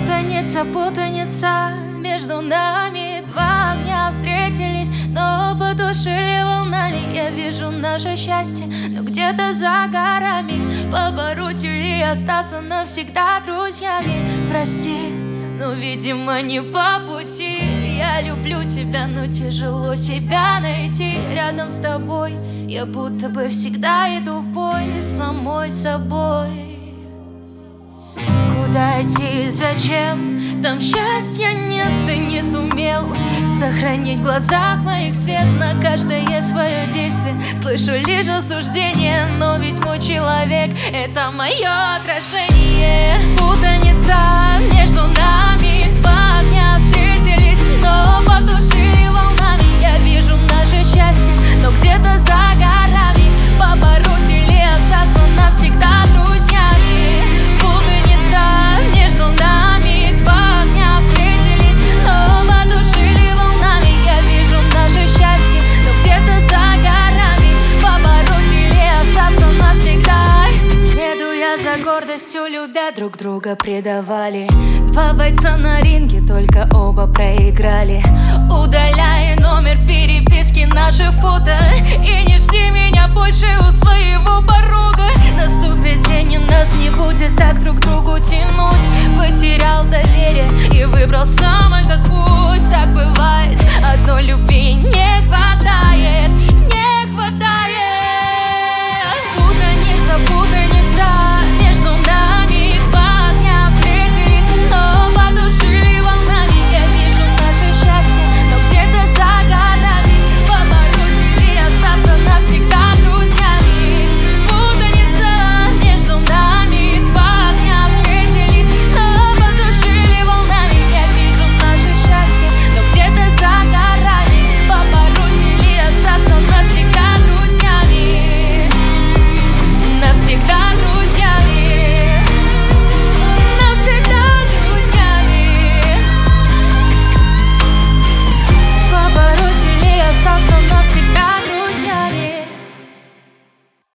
Путаница, путаница, между нами два огня встретились, но потушили волнами. Я вижу наше счастье, но где-то за горами. Побороть или остаться навсегда друзьями. Прости, но, видимо, не по пути. Я люблю тебя, но тяжело себя найти. Рядом с тобой я будто бы всегда иду в бой с самой собой. Куда идти, зачем? Там счастья нет, ты не сумел сохранить в глазах моих свет. На каждое свое действие слышу лишь осуждение, но ведь мой человек — это мое отражение. Путаница, между нами два огня встретились, но потушили волнами. Я вижу наше счастье, но где-то за горами. Побороть или остаться навсегда друзьями. Путаница, между нами два огня встретились, но потушили волнами. Я вижу наше счастье, но где-то за горами. Побороть или остаться навсегда. Следуя за гордостью, любя друг друга, предавали. Два бойца на ринге, только оба проиграли. Удаляй номер переписки, наши фото, и не жди меня больше у своего порога. Наступит день, и нас не будет так друг к другу тянуть.